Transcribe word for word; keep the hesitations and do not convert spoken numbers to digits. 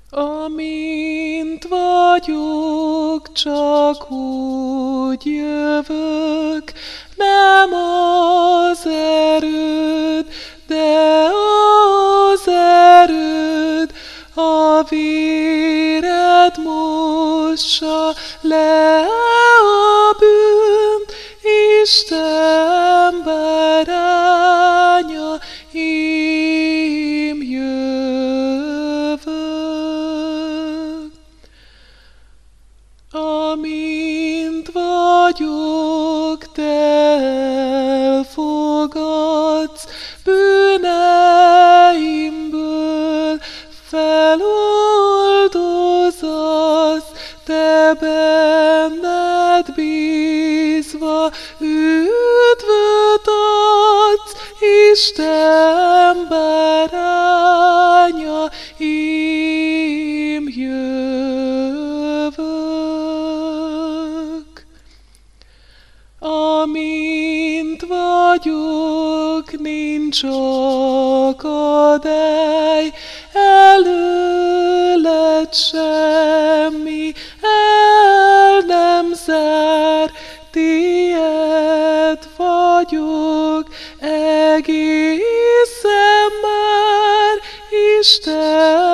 Amint vagyok, csak úgy jövök, nem az erőd, de az erőd, a véred mossa le a bűnt, Isten báránya, én jövök. Amint vagyok, te elfogadsz, bűneimből feloldozasz, te benned bízva üdvöt adsz, Isten báránya, én jövök. Amint vagyok, nincs akadály, előled semmi el nem zár, tied vagyok egészen már, Isten